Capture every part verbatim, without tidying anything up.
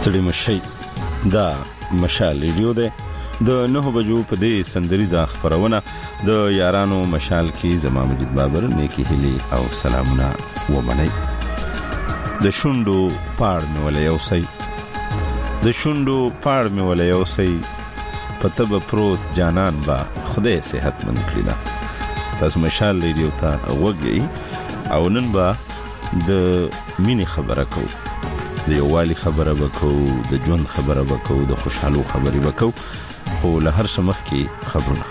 ستړي مشي دا مشال ریډیو ده د نه بجو په دې سندري دا خبرونه د یارانو مشال کې زما مجید بابر نیکی هلي او سلامونه ومني د شوندو پاړ مې ولې اوسي د شوندو پاړ مې ولې اوسي پتب پروت جانان با خدای صحت مند کړی دا تاسو مشال ریډیو ته وګورئ او نن با د مینی خبره کو د یووالي خبره وکړو د ژوند خبره وکړو د خوشحالو خبرې وکړو خو له هر څه مخکې خبرونه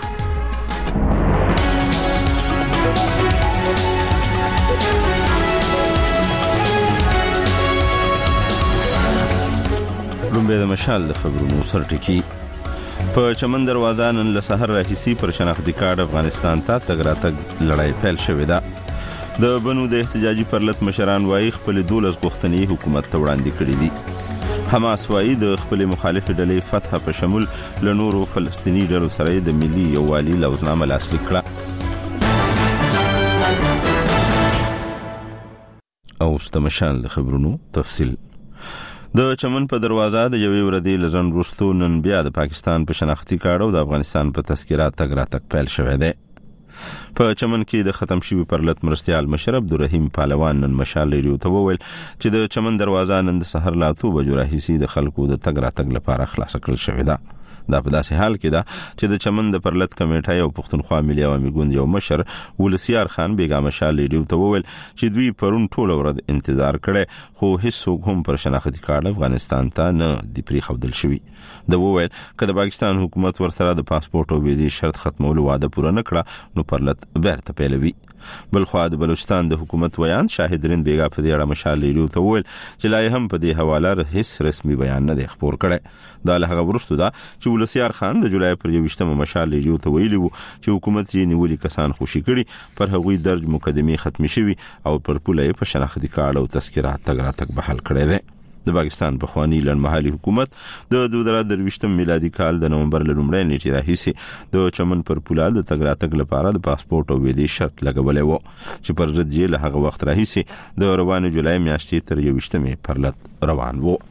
لومبه د مشال د خبرونو سرټکی په چمن دروازه نن له سحر راهیسي پر شناختی کارت افغانستان ته تګ راتګ لړۍ پیل شوې ده د بنو د احتجاجي پرلط مشران وايي خپل دولس غوښتنې حکومت ته وړاندې کړې دي حماس وايي د خپل مخالف ډلې فتح په شمول له نورو فلسطیني ډلو سره د ملي یووالي لوزنامه لاسلیک کړه او استمشال د خبرونو تفصیل د چمن په دروازه د یوې ورځې لزن وروسته نن بیا د پاکستان په شناختی کارت او د افغانستان په تذکرات تګ راتګ پیل شوی دی په چمن کې د ختم شوی پرلط مرستيال مشر عبدالرحیم پهلوان نن مشال ریډیو ته وویل چې د چمن دروازه نن د سحر لا تو بجو راهیسي د خلکو د تګ راتګ لپاره خلاص کړل شوی ده دا په داسې حال کې ده چې د چمن د پرلط کمیټه او پښتونخوا ملي عوامي ګوند یو مشر ولسیار خان بیګا مشال ریډیو ته وویل چې دوی پرون ټول ورځ انتظار کړي خو هیڅ هم پر شناختی کارت افغانستان ته نه دی پری خودل شوی د وویل چې د پاکستان حکومت ورسره د پاسپورت او ویزې شرط ختمولو وعده پوره نکړه نو پرلط بیرته پیلوي بلخو د بلوچستان د حکومت ویان شاهدرین بیګا په دې اړه مشال ریډیو ته وویل چې لا هم په دې حواله هیڅ رسمي بیان نه دی خبر کړي دا له هغه وروسته ده چې ولسیار خان د جولای پر یوشتمه مشال ریډیو ته ویلي وو چې حکومت یې نیولي کسان خوشي کړي پر هغوی درج مقدمه ختمي شوی او پر پوله په شناختی کارت او تذکرات تګ راتګ بحال کړي دي د پاکستان په خواني لړمحلي حکومت د دوه زره درویشتم میلادي کال د نومبر لومړۍ نیټې راهیسي د چمن پر پوله د تګ راتګ لپاره د پاسپورت او ویزې شرط لګولې وو چې پر ضد یې له هغه وخت راهیسي د روانه جولای میاشتې تر یوشتمې پرلط روان وو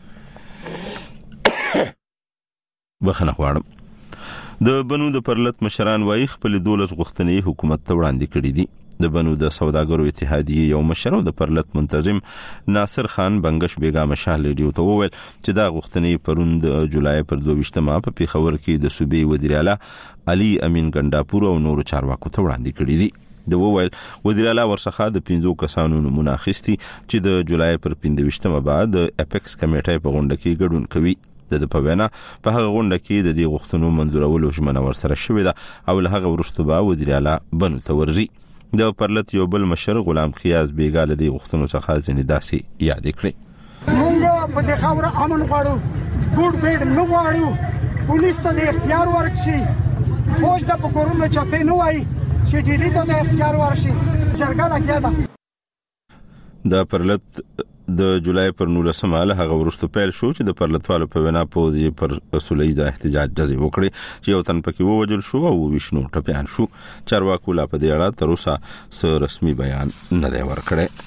بخنه غواړم د بنو د پرلط مشران وايي خپل دولت غوښتنې حکومت ته وړاندې کړې دي د بنو د سوداګرو اتحادیه یو مشر او د پرلط منتظم ناصر خان بنگش بیګا مشال ریډیو ته وویل چې دا غوښتنې پرون د جولای پر دوه په پیښور کې د صوبې وزیر اعلی علي امین ګنداپور او نورو چارواکو ته وړاندې کړې دي د وویل وزیر اعلی ورڅخه د پنځو کسانو نمونه اخیستي چې د جولای پر پنځه بعد د اپیکس کمیټې په غونډه کې ګډون کوي د په وینا په هغه غونډه کې د دې غوښتنو منځورولو ژمنه ورسره شوې ده او له هغه وروسته به وزیر اعلی بنو ته ورځي د پرلط یو بل مشر غلام خیاز بیګا له دې غوښتنو څخه ځنې داسې یاد کړی موږ په دې خاور امن غواړو ګډ بیډ نه غواړو پولیس ته د اختیار ورکړي فوج د پکورونو چپې نه وای چې ډیلی ته د اختیار ورشي جرګه لګیا ده د پرلط د جولای پر نولسمه له هغه وروسته پیل شو چې د پرلطوالو په وینا پوزي پر اصولي احتجاج جزي وکړي چې یو تن پکې ووجل شو او وښنو ټپيان شو چارواکو لا په دې اړه تر اوسه څه رسمي بیان نه دی ورکړی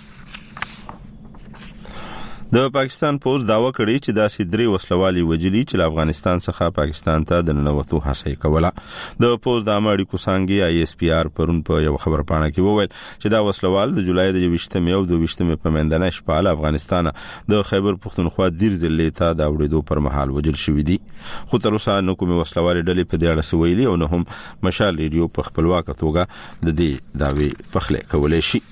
د پاکستان پوز داوا کړی چې دا سیدري وسلوالي وجلی چې افغانستان څخه پاکستان ته د ننوتو هڅه کوله د پوز د امریکا کوسانګي آی اس پی آر پرون په یو خبر پاڼه کې وویل چې دا وسلوال د جولای د یوشتمې او د دویشتمې په منځنه شپه افغانستان د خیبر پختونخوا دیر ضلع ته د وړېدو پر مهال وجل شوې دي خو تر اوسه نو کومه وسلوالي ډلې په دې اړه سویلي او نه هم مشال ریډیو په خپلواک توګه د دې داوی پخله کولای شي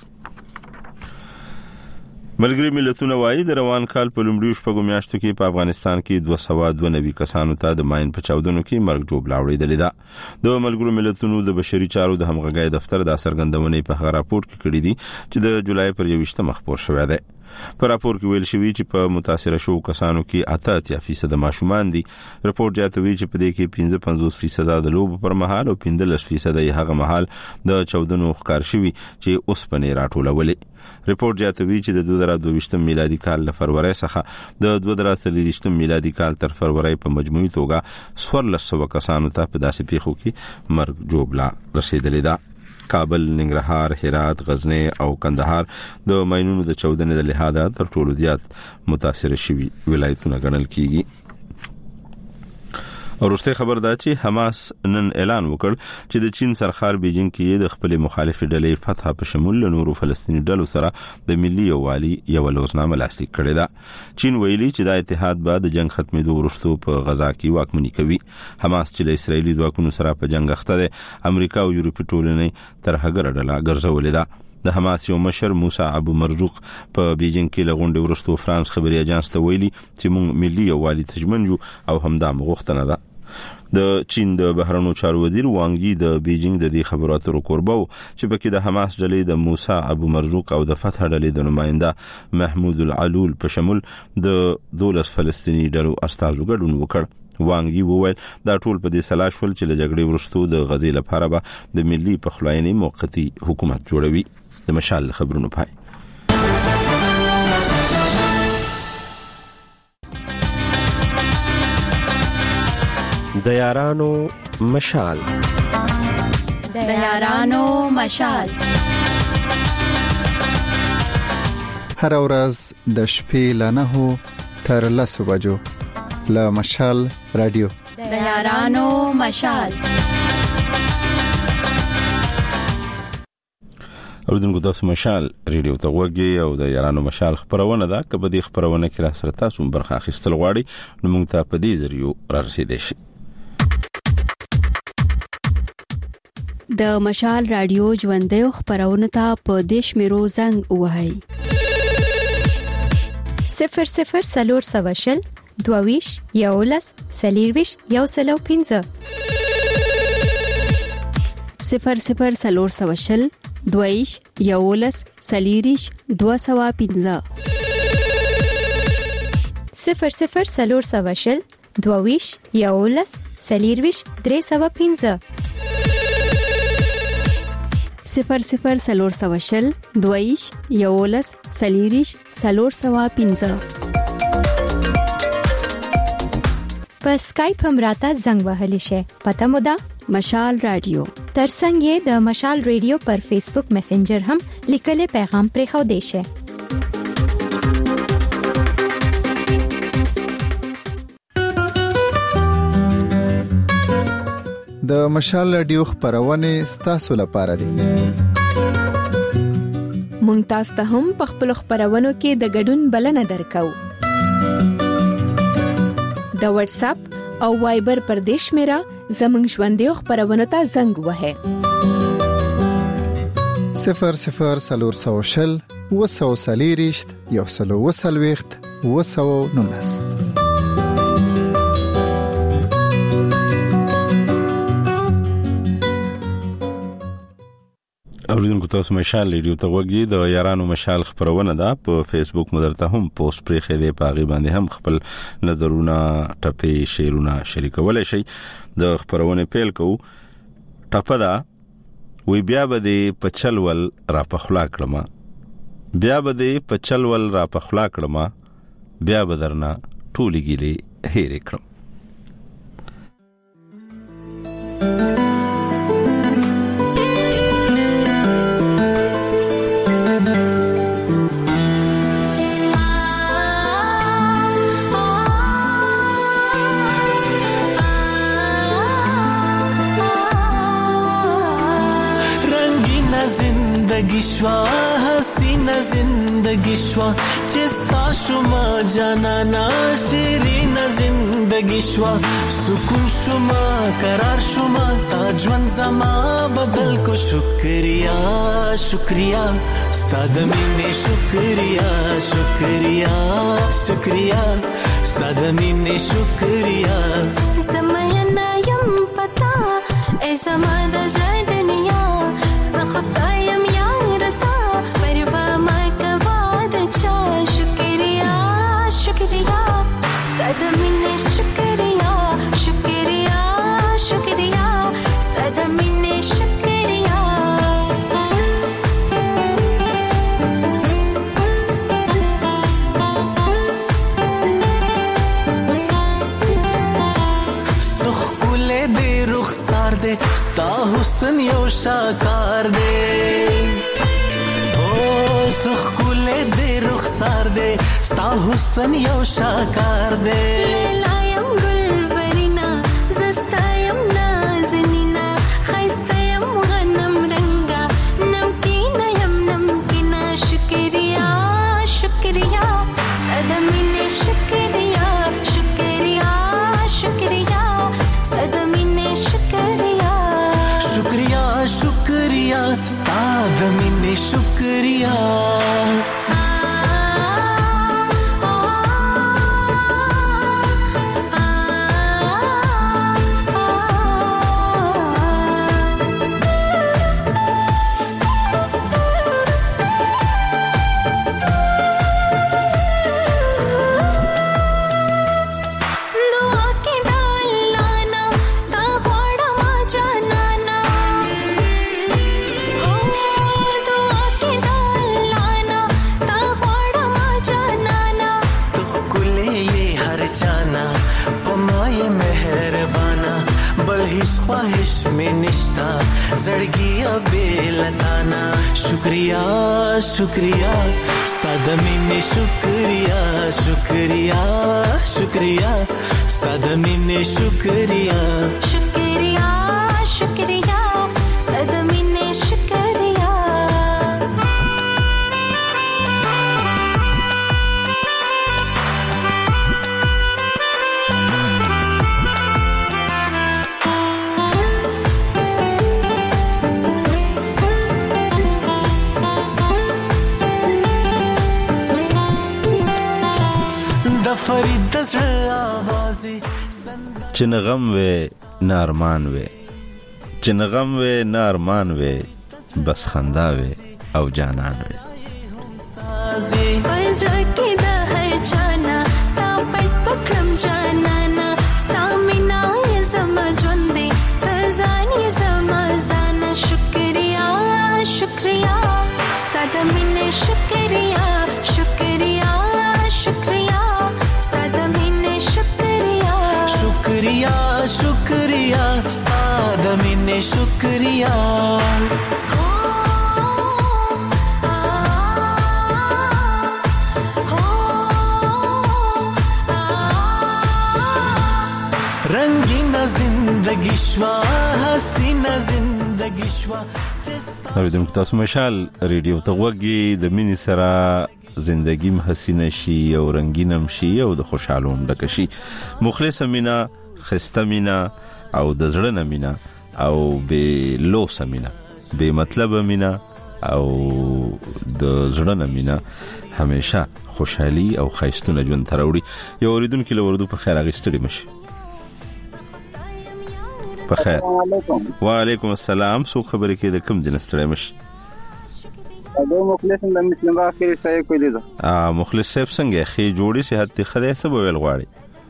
ملګری ملتونه وايي د روان کال په لومړیو شپږو میاشتو کې په افغانستان کې دوه سوه دوه نوي کسانو ته د ماین په چاودنو کې مرګ جوړ لاوړېدل ده د ملګرو ملتونو د بشري چارو د همغږۍ دفتر د سرګندونې په هغه راپور کې کړی دی چې د جولای پر یوشتمه خبر شوی دی په راپور کې ویل شوی چې په متاثر شو کسانو کې اته اتیا فیصد ماشومان دي رپورت جاتوي چې په دې کې پنځه پنځوس فیصد د لوب پر مهال او پنځلس فیصد یې هغه مهال د چاودنو ښکار شوی چې اوس پنې راټولولې رپورت جاتوي چې د دوه زره دوه میلادي کال له فروری څخه د دوه زره څلور میلادي کال تر فروری په مجموعي توګه څوارلس سوه کسانو ته په داسې پیښو کې مرګ جوړ لا رسیدلې ده کابل، ننګرهار، هرات، غزنی او کندهار د ماینونو د چودنې د لحاظه تر ټولو زیات متاثر شوي ولایتونه ګڼل کیږي. ورسته خبر دا چې حماس نن اعلان وکړ چې د چین سرخار بیجینګ کې د خپل مخالفي ډلې فتح په شمول نورو فلسطینی ډلو سره د ملي یووالي یو لوزنامه لاسلیک کړې ده. چین ویلي چې د اتحاد بعد د جنگ ختمېدو وروسته په غزا کې واکمني کوي. حماس چې له اسرایلی ځواکونو سره په جنگ اخته ده، امریکا او یورپي ټولنې تر هغه ډله ګرځولې ده. د حماس یو مشر موسی ابو مرزوق په بیجینګ کې لغونډه ورستو فرانس خبري اژانس ته ویلي چې موږ ملي یووالي تجمنجو او همدا مغوښتنه ده. د چین د بهرنیو چارو وزیر وانګ یي د بیجینګ د دې خبرو اترو کوربو چې پکې د حماس ډلې د موسی ابو مرزوق او د فتح ډلې د نماینده محمود العلول په شمول د دولس فلسطینی ډلو استازو ګډون وکړ. وانګ یي وویل دا ټول په دې سلاش ول چې له جګړې وروسته د غزې لپاره به د ملي پخلاینې موقتی حکومت جوړوي. د مشال خبرونو پای. د یارانو مشال د یارانو مشال هر ورځ د شپې له نهو تر لسو بجو له مشال رادیو د یارانو مشال. اوردونکو تاسو مشال ریډیو ته وګورئ او د یارانو مشال خبرونه ده. که په دې خبرونه کې را سره تاسو برخه اخیستل غواړئ نو موږ ته په دې ذریعہ را رسیدئ شئ. د مشال رادیو ژوندۍ خبرونه ته په دیش میرو زنګ وهاي صفر صفر سلور سواشل دوویش یولس سلیرویش یو سلو پینزه صفر صفر سلور سواشل دوویش یولس سلیریش دو سوا پینزه صفر صفر سلور سواشل دوویش یولس سلیرویش درې سوا پینزه صفر صفر سلور سواشل دویش یولس سلیریش سلور سوا پینزه. په سکایپ هم راته زنګ وهلی شي. پته مو ده مشال رادیو. ترڅنګ یې د مشال رادیو پر فیسبوک میسنجر هم لیکلي پیغام پرې خو دی شي. د مشال رادیو خبرونه ستاسو لپاره دي. مونږ تاسو ته هم په خپل خبرونو کې د ګډون بلنه درکو. د واتس اپ او وایبر پر دیش میرا زمنګ ژوندۍ خبرونه ته زنګ وهه صفر صفر سلور سوشل وسو سلیریشت یو سلو وسلويخت وسو نونس. اوریدونکو تاسو مشال ریډیو ته وګورئ. د یارانو مشال خبرونه ده په فیسبوک مدرته هم پوسټ پرې خېده پاغي باندې هم خپل نظرونه ټپې شیرونه شریکولای شي. د خبرونه پیل کو ټپه ده وی بیا به د پچلول را پخلا کړم بیا به د پچلول را پخلا کړم بیا به درنا ټولې ګيلي هېر کړم. زندگی شوا حسینه زندگی شوا چستا شما جانانا شیرین زندگی شوا سکون شما قرار شما تاجوان زما بدل کو شکریہ شکریہ ستاد مینه شکریہ شکریہ شکریہ ستاد مینه شکریہ زمانا یم پتا ای زما د دنیا زخستایم یار رستا پروا ما کوا د چا شکریہ شکریہ ستاد مینه شکریہ شکریہ شکریہ ستاد مینه شکریہ ښکلې دې رخسار دې ستا حسن یو شاکار دې او څه ښکلې دې رخسار دې ستا حسن یو شاکار دې لایم ګلبرینا زستایم نازنینا خیستایم غنم رنگا نمکینا یم نمکینا شکریہ شکریہ صدمینه شکریہ شکریہ شکریہ صدمینه شکریہ شکریہ شکریہ صدمینه شکریہ ख्वाहिश में निष्ठा जड़गी बेलताना शुक्रिया शुक्रिया सदमिने शुक्रिया शुक्रिया शुक्रिया सदमिने शुक्रिया शुक्रिया शुक्रिया सदमिने शुक्रिया فرید دزړه آوازې چې نه غم وې نه ارمان وې چې نه غم وې نه ارمان وې بس خندا وې او جانان وې پزړه کې د هر چانا تا پټ پکړم جانانا ستا مینا یې زما ژوند دی ته ځان یې زما ځان شکریہ شکریہ ستا د مینې شکریہ شکریہ شکریہ शुक्रिया शुक्रिया साद मिने शुक्रिया रंगीना जिंदगी शवा हसीना जिंदगी शवा اوریدونکو تاسو مشال ریډیو ته وګورئ د مینې سره زندگی حسینه شي او رنگینم شي او د خوشحالوم ډک شي مخلص مینا خسته مینا او د زړه نه مینا او به لوس مینا به مطلب مینا او د زړه نه مینا همیشه خوشحالي او خیستونه ژوند تروړي یو اوریدونکو له وردو په خیر اغستړي مشي په خیر وعلیکم السلام سو خبرې کې د کوم دین ستړي مشي دا مخلص د مسلمان اخر ځای کوي دي اه مخلص صاحب څنګه خې جوړي صحت ته خدای سبا ویل غواړي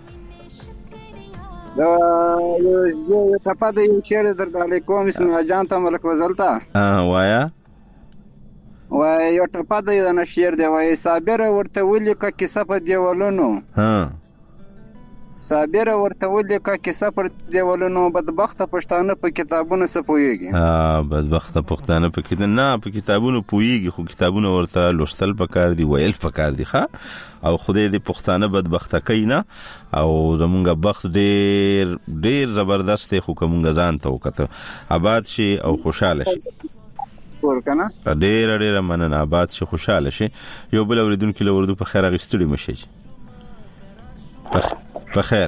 دا یو یو صفاده یو چیرې درګاله کوم اسمه جان ته ملک وزلتا اه وایا وای یو ټپاده یو نه شیر دی وای صابر ورته ولي کا کیسه په دیولونو ها صابر ورته ولي کا کیسه پر دیولونو بدبخت پښتانه په کتابونو سپويږي ها بدبخت پښتانه په کې نه په کتابونو پويږي خو کتابونو ورته لوستل پکار دی ویل پکار دی ښا او خدای دې پښتانه بدبخت کینا او زمونږ بخت ډېر ډېر زبردست خو کومه ځان ته وکړه آباد شي او خوشاله شي ورکنه ډېر ډېر مننه آباد شي خوشاله شي یو بل اوریدونکو له وردو په خیر اغستړي مشي په خیر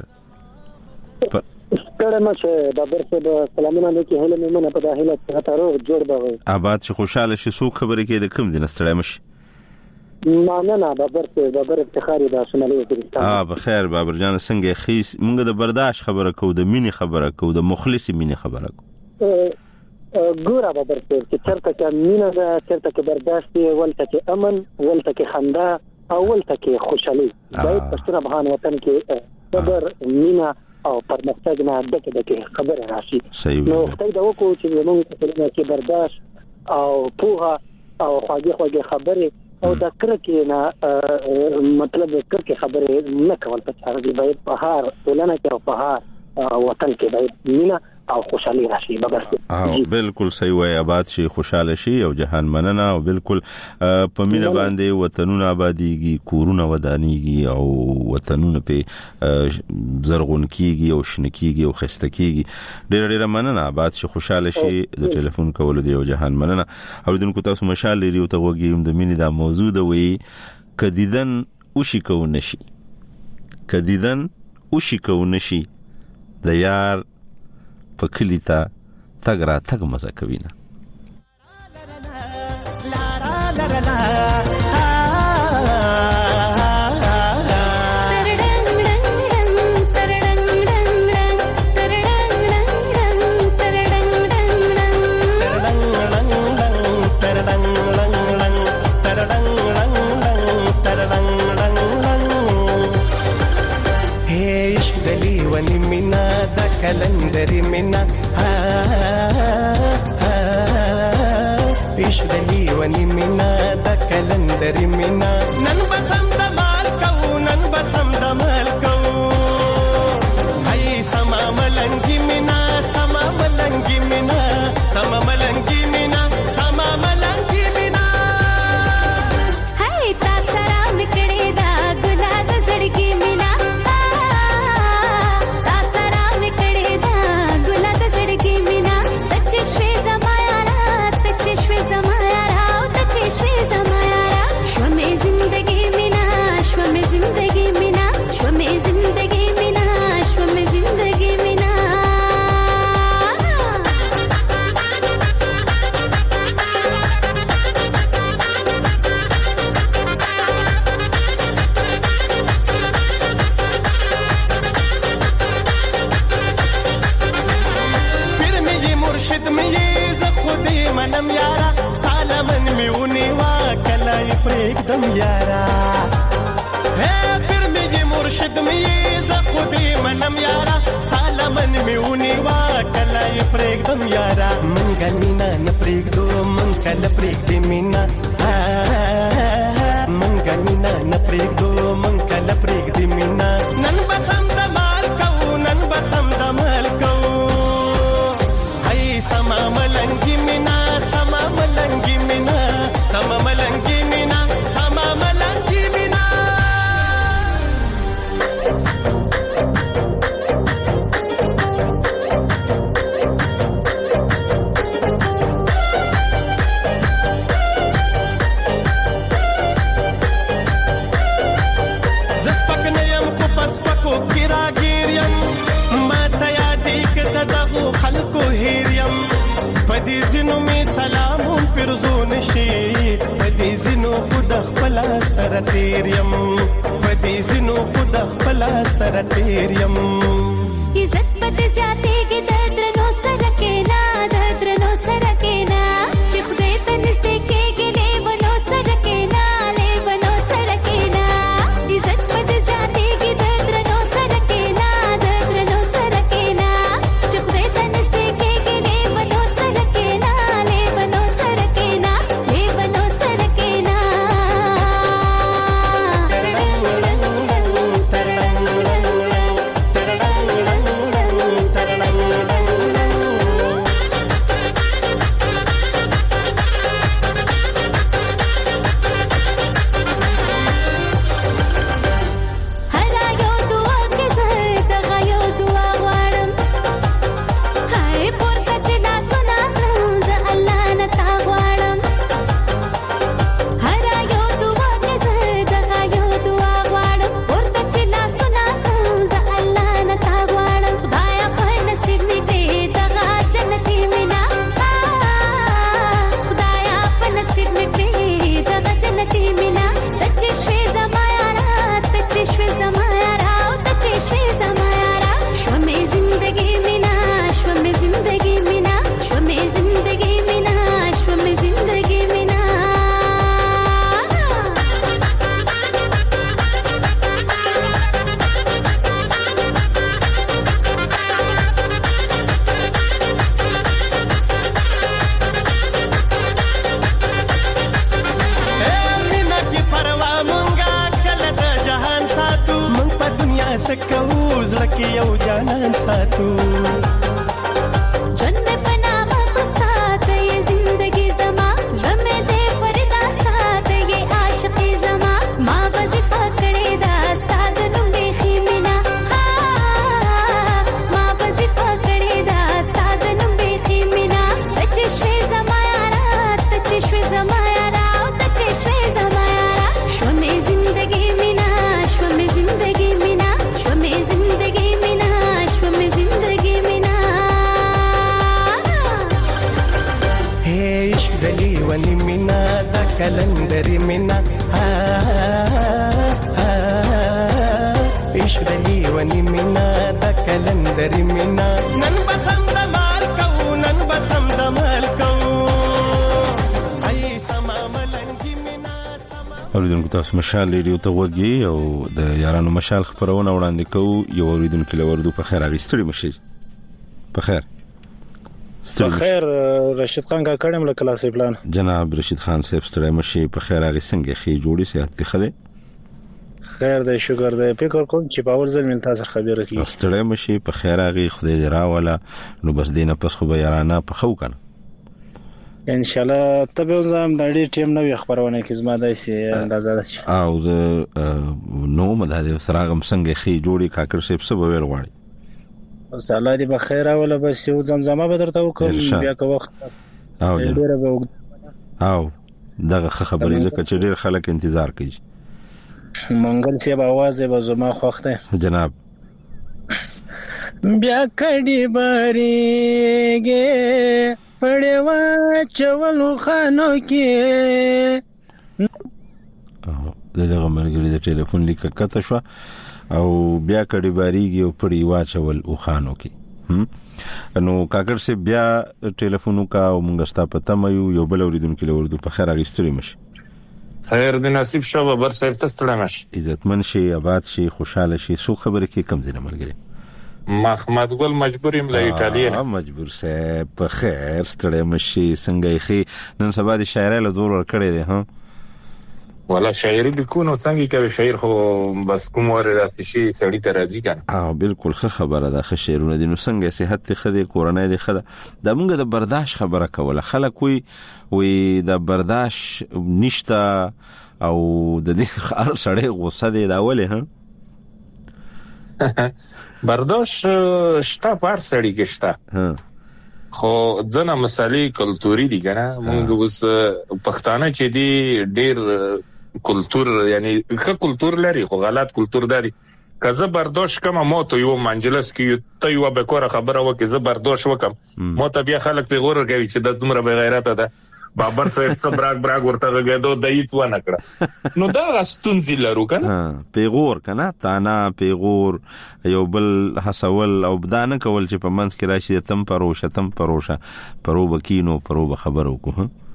کړه مشه د برسه سلامونه لیکي هله مې په داخله ته روغ جوړ بغوي آباد شي خوشاله شي سو خبرې کې د کوم دین ستړي مشي ما نه نه بابر ته بابر افتخاري د شمالي وزیرستان اه بخیر بابر جان څنګه خیس مونږ د برداشت خبره کو د مینې خبره کو د مخلص مینې خبره کو ګوره بابر ته چې چرته کې مینه ده چرته کې برداشت ولته کې امن ولته کې خندا او ولته کې خوشحالي باید پښتون افغان وطن کې صبر مینه او پرمختګ نه دغه دغه خبره راشي نو خدای دا وکړو چې موږ په کې برداشت او پوها او خواږه خواږه خبره او دا کرکه نه مطلب کرکه خبره نه کول په چاره دی باید په هر ولنه کې او په هر وطن کې باید مینا او خوشحالي راشي. بس او بالکل صحیح وای، آباد شي، خوشاله شي او جهان مننه. او بالکل په مینا باندې وطنونه آبادیږي، کورونه ودانيږي او وطنونه په زرغون کیږي او شنکیږي او خسته کیږي. ډېر ډېر مننه، آباد شي، خوشاله شي. د ټلیفون کول دی او جهان مننه. اوریدونکو تاسو مشال لري او ته وګورئ د مینې د موضوع د وی کدیدن او شي کو نشي، کدیدن او شي کو نشي د یار پکلی تا تګ را تګ مزه کوي نه. کلندری مینا پیش دلی ونی مینا د کلندری مینا نن بسم د مال کو نن بسم د مال کو هي سما ملنګی مینا سما ملنګی مینا سما ملنګی مینا سما ملنګی مینا هي تا سره مکړې دا ګلاد زړګی مینا منم یارا ستاله من میونی وا کلای پرېږدم یارا هې پر میږي مرشد می ز خودي منم یارا ستاله من میونی وا کلای پرېږدم یارا منګ مینا نه پرېږدو من کله پرېږدې مینا منګ مینا نه پرېږدو من کله پرېږدې مینا نن بسم د مال کو نن بسم د مال کو هي سما ملنګي مینا sama malangi mina sama malangi mina sama malangi mina زسپکنیم خو پس پکو کراګیریم ماته یادې کده دغو خلکو هیریم پدې زینو می سلام فرزون شي پدې زینو خود خپل سره تیریم پدې زینو خود خپل سره تیریم عزت پدې زیاتې کې د درنو سره کې نه د درنو سره کې نه چې خدای ته نږدې کېږي لیونو سره کې نه لیونو سره کې نه عزت پدې زیاتې کې د درنو سره کې نه د درنو سره کې نه چې خدای ته نږدې کېږي لیونو سره کې نه لیونو سره کې نه لیونو سره کې نه ترنګ تو ژوند مې په نامه پستا ته یې زندګي زما زړه مې دې فردا ساته یې عاشقي زما ما وظیفه کړې ده ستا د نوم بیخي مینا ما وظیفه کړې ده ستا د نوم بیخي مینا ته چې شوې زما یارا ته چې شوې زما یارا ته چې شوې زما یارا شو مې زندګي مینا شو مې زندګي مینا شو مې زندګي مینا شو مې زندګي مینا هي عشق دلی ونی مینا دا کلندری مینا عشق دلی ونی مینا دا کلندری مینا نن بسم د مال کو نن بسم د مال کو ای سما ملنګي مینا اوریدونکو تاسو مشال ریډیو ته وګي او د یارانو مشال خبرونه وړاندې کوو یو اوریدونکو لوردو په خیر اغستړي مشي په خیر په خیر رشید خان کا کړم له کلاسې پلان جناب رشید خان صاحب ستړي مشي په خیر اغه څنګه خي جوړي صحت ته خله خیر د شکر د فکر کوم چې په اول ځل مل تاسو خبره کی ستړي مشي په خیر اغه خدای دې راولا نو بس دینه پس خو به یارانه په خو کنه ان شاء الله ته به زم د دې ټیم نو خبرونه کې زما داسې اندازه ده او زه نو مده سراغم څنګه خي جوړي کاکر صاحب څه به ویل غواړي او الله دې بخیر اوله بس یو زمزمه به درته وکم بیا که وخت او ډیره به او دغه خبرې ځکه چې ډیر خلک انتظار کوي منګل سی आवाज به زما خوخته جناب بیا کډي باريږي پړوا چولو خانو کې دغه مرګري د ټلیفون لیک کته شو او بیا کډي باریږي او پړی واچول او خانو کې هم نو کاکر سے بیا ټلیفونو کا او مونږ ستا پته مې یو بل اوریدونکو لوردو په خیر اغستړي مشي خیر د نصیب شو بر صاحب تستړی مشي عزتمن شي آباد شي خوشاله شي سو خبره کې کم ځنه مرګري محمد ګل مجبوریم له ایتالیا نه مجبور سه په خیر ستړی مشي څنګه یې نن سبا د شاعر له زور ور کړی دی ها ولا شاعري بيكون څنګه کوي شاعر خو بس کوم ور راځي شي سړی ته راځي کنه اه بالکل خبره ده خ شعرونه دي نو څنګه صحت خدي کورنۍ دي خده د موږ د برداشت خبره کوله خلک وي وي د برداشت نشتا او د دې خار سړی غوسه دی دا ولې ها برداشت شتا پر سړی کې شتا ها خو ځنه مسالې کلتوري دي کنه موږ اوس پښتانه چې دي ډېر کلچر یعنی ښه کلچر لري خو غلط کلچر لري کزه برداشت کوم مو ته یو منجلس کې ته یو به کوره خبره وکي زه برداشت وکم مو ته بیا خلک په غوړ کوي چې د دومره به غیرت ده بابر صاحب څه براګ براګ ورته غېدو دایت و نه کړ نو دا استونځي لرو کنه پیغور کنه تانا پیغور یو بل حسول او بدانه کول چې په منځ کې راشي تم پروشه تم پروشه پرو بکینو پرو خبرو کو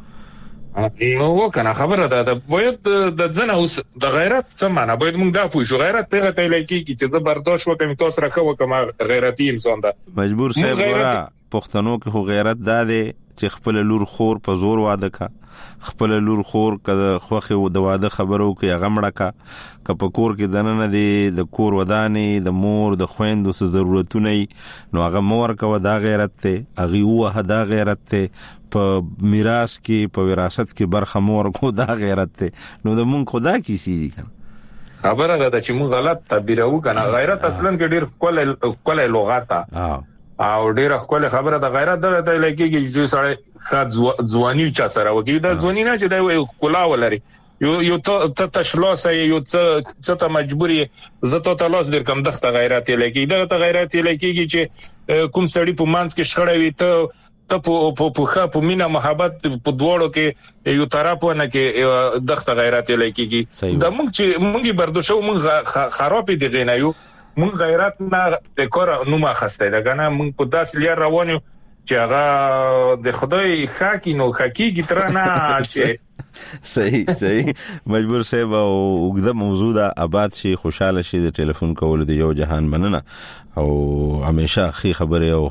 نو وکنه خبره ده د باید د ځنه اوس د غیرت څه معنا باید موږ دا پوه شو غیرت ته ته لکه چې زه برداشت وکم تاسو راکو وکم غیرتی انسان ده مجبور صاحب ورا پښتنو کې خو غیرت ده چې خپل لور خور په زور واده کا خپل لور خور کده خوخه د واده خبرو کې غمړه کا کپ کور کې دنه دي د کور ودانې د مور د خويندو څه ضرورتونه نو هغه مور کا ودا غیرت ته اغي وه دا غیرت ته په میراث کې په وراثت کې برخه مور کو دا غیرت ته نو د مونږ خدا کی سي دي کنه خبره ده چې مونږ غلط تعبیر وکړو غیرت اصلا کې ډیر کول کول لغات او ډیره خپل خبره د غیرت دغه لکه چې سړی خاص ځواني چا سره وکي دا ځواني نه چې دا کلا ولري یو یو ته تشلاسه یو څه ته مجبوري زه ته لاس در کم دغه غیرت لکه دغه غیرت لکه چې کوم سړی په مانس کې شخړه وي ته ته په په خا په مینا محبت په دوړو کې یو طرف ونه کې دغه غیرت لکه دا موږ چې موږ برداشت موږ خراب دي غنایو مونږ غیرت نه د کور نوم اخسته دا کنه مونږ په داس لیا روانو چې هغه د خدای خاکی نو خاکی کی تر نه چې صحیح صحیح مجبور صاحب او وګړه موضوع ده آباد شي خوشاله شي د ټلیفون کول د یو جهان مننه او همیشه خي خبره او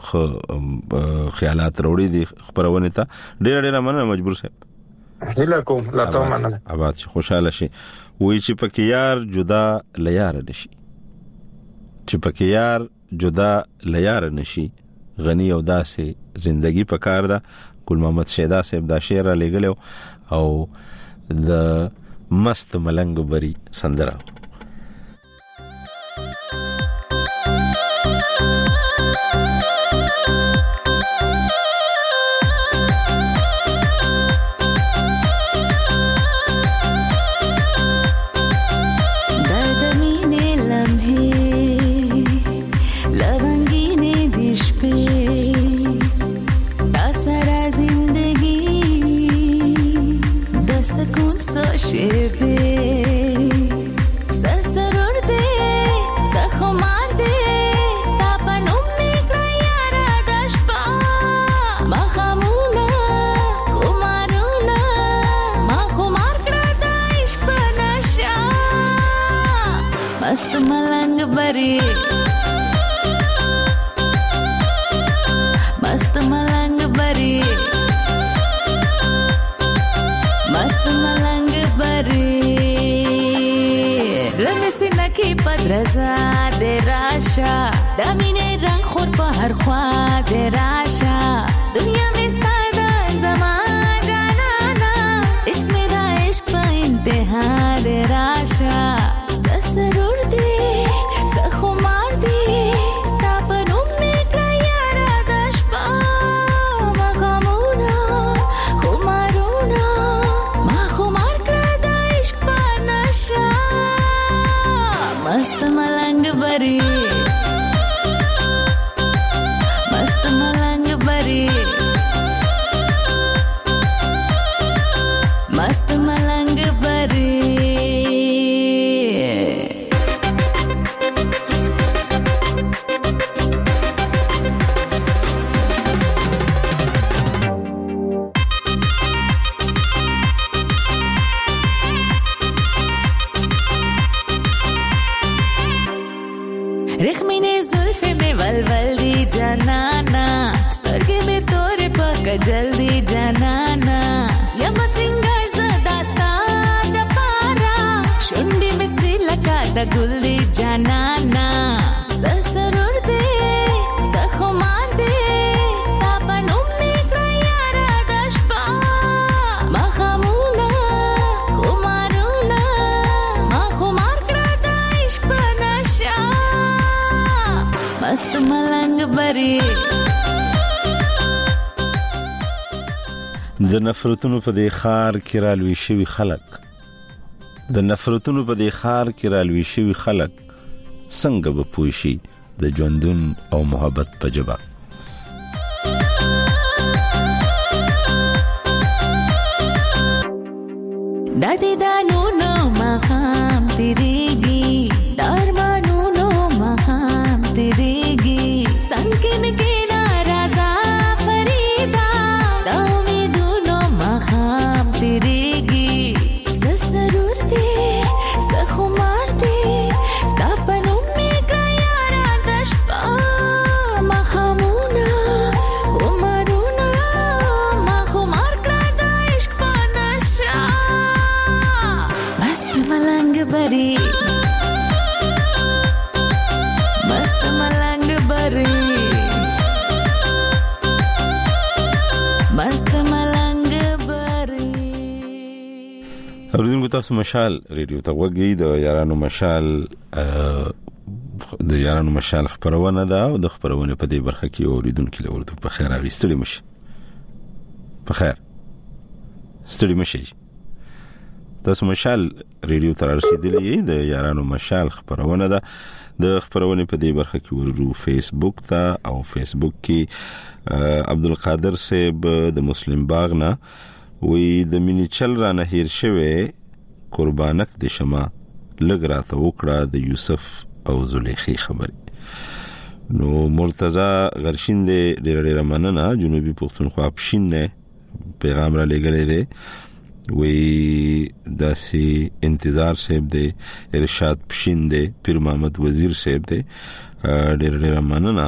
خیالات وروړي دي خبرونه ته ډېر ډېر مننه مجبور صاحب هله کوم لا ته مننه آباد شي خوشاله شي وای چې پکې یار جدا لیار نشي چې پکې یار جدا لیار نشي غنی او داسې زندگی په کار ده. ګل محمد شیدا صاحب دا شعر لګلو او د مست ملنګ بری سندره. मस्त मलंग बरी मस्त मलंग बरी मस्त मलंग बरी زړه سي نکي پدرزا د راشا د مینې رنگ خور په هر خوا د راشا دنیا مې ستاده زما جانانا عشق مې دا عشق په انتها د راشا سرور دی سخمار دی ستا په نوم مې کړه یاره د شپه مغمونه خمارونه ما خمار کړه د عشق په نشه مست ملنګ بری مست ملنګ بری مست ملنګ بری जल्दी जनाना यमा सिंगर ज़दास्ता दपारा शुंडी में श्रीलंका द गुल्ली जनाना ससुर दे सखुमार दे स्थापन उम्मी कयारा दशपा मखमुना कुमारुना मखुमार क्रदा इश्क नशा मस्त मलंग बरी د نفرتونو په دې خار کې رالوي شوی خلک د نفرتونو په دې خار کې رالوي شوی خلک څنګه به پوه شي د ژوندون او محبت په جبا دادی دانو نو مخام تیریگی دارمانو نو مخام تیریگی سنکن کے نارازا فریدا تیریگی سسرور دے سخمار دے ستاپنو میں کریارا دشپا مخمونا خمارونا مخمار کردا عشق پا نشا مست ملنگ بری مست ملنگ بری مست ملنگ اوریدونکو تاسو مشال ریډیو ته وګورئ د یارانو مشال د یارانو مشال خبرونه ده او د خبرونه په دې برخه کې اوریدونکو له ورته په خیر راوستلی مشي په خیر ستړي مشي تاسو مشال ریډیو ته رسیدلی د یارانو مشال خبرونه ده د خبرونه په دې برخه کې ورو فیسبوک ته او فیسبوک کې عبدالقادر صاحب د مسلم باغ نه وی د مینی چل را نه هیر شوه قربانک د شمه لګرا ته وکړه د یوسف او زلیخی خبره نو مرتضی غرشین د ډېر ډېر مننه جنوبي پښتونخوا پښین نه پیغام را لګلې ده وی داسي انتظار صاحب د ارشاد پښین ده پیر محمد وزیر صاحب ده ډېر ډېر مننه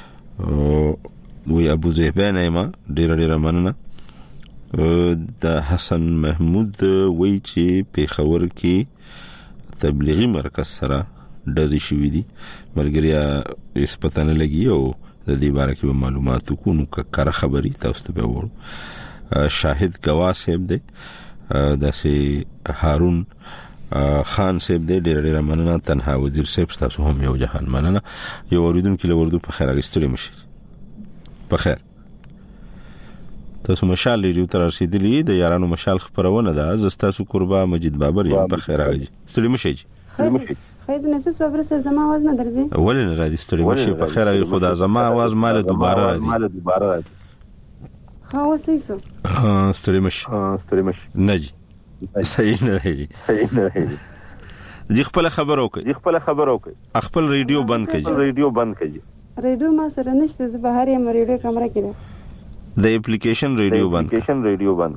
وی ابو زهبان ایما ډېر ډېر مننه د حسن محمود وی چې په خبر کې تبلیغي مرکز سره ډزې شوې دي ملګریا هیڅ پته نه لګي او د دې باره کې معلومات کو نو کار خبري تاسو ته وړو شاهد گواه صاحب دی داسې هارون خان صاحب دی ډېر ډېر مننه تنها وزیر صاحب تاسو هم یو جهان مننه یو اوریدونکو له وردو په خیر اګستړي مشي په خیر تاسو مشال ریډیو تر رسیدلی د یارانو مشال خبرونه ده زستاسو قربا مجید بابر یم په خیر راځي ستړي مشي خیر د نسس بابر سره زما आवाज نه درځي ولې نه راځي ستړي مشي په خیر راځي خدا زما आवाज مال دوباره راځي مال دوباره راځي ها وسې سو ها ستړي مشي ها ستړي مشي نه جی صحیح نه دی صحیح نه دی جی خپل خبر وکړي جی خپل خبر وکړي خپل ریډیو بند کړئ ریډیو بند کړئ ریډیو ما سره نشته زه بهر یم ریډیو کیمرا کې د اپلیکیشن ریډیو بند اپلیکیشن ریډیو بند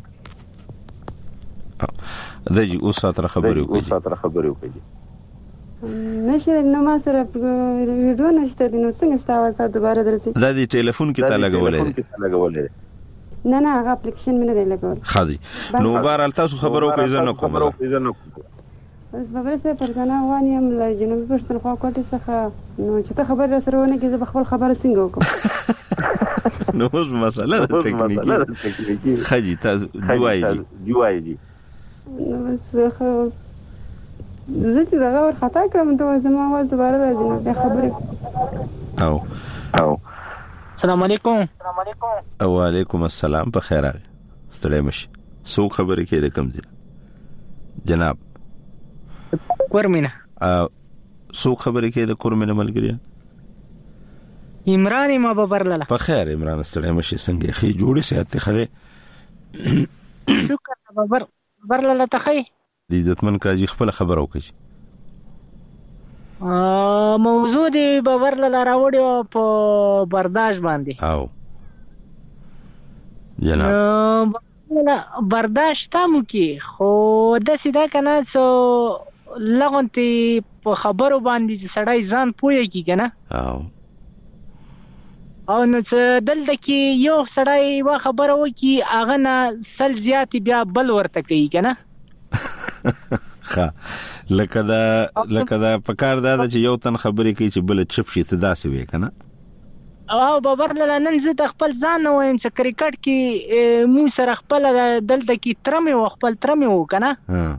دا جی اوس سره خبرې وکړي اوس سره خبرې وکړي نشه نو ما سره ریډیو نشته نو څنګه ستاسو دوباره درځي دا دی ټلیفون کې تا لګولې لګولې نه نه هغه اپلیکیشن مې نه دی لګول خاصي نو بهر تاسو خبرو کوي زنه کوم بس بابر سره پرځنه وانیم له جنوبي پښتونخوا کوټه څخه نو چې ته خبر را سره ونه کې زه خپل خبره څنګه وکم نو اوس مسله تکنیکی خاجي تاسو جوای دي جوای دي بس خو زه چې دا ور خطا کوم ته زما आवाज دوباره راځي نو خبره او او السلام علیکم وعلیکم السلام په خیر راغی ستړی مشي سو خبرې کې د کم ځای جناب کورمینه سو خبرې کې د کورمینه ملګری عمران ما ببرلاله په خیر عمران ستړی مشي څنګه خې جوړې سيادت خله شکر ببر برلاله تخې د عزتمن کاجی خپل خبر او کوي موضوع دی ببرلاله راوړی په برداشت باندې او جناب برداشت تمو کې خو د سیده کنه سو لغونتي په خبرو باندې سړی ځان پوي کی کنه او او نو څه دلته کې یو سړی وا خبره وکي اغه نه سل زیات بیا بل ورته کوي کنه ها لکه دا لکه دا پکار دا چې یو تن خبرې کوي چې بل چپ شي ته داسې وې کنه او ببرلاله نن زه د خپل ځان وایم چې کرکټ کې مو سره خپل دلته کې ترمه او خپل ترمه وکنه ها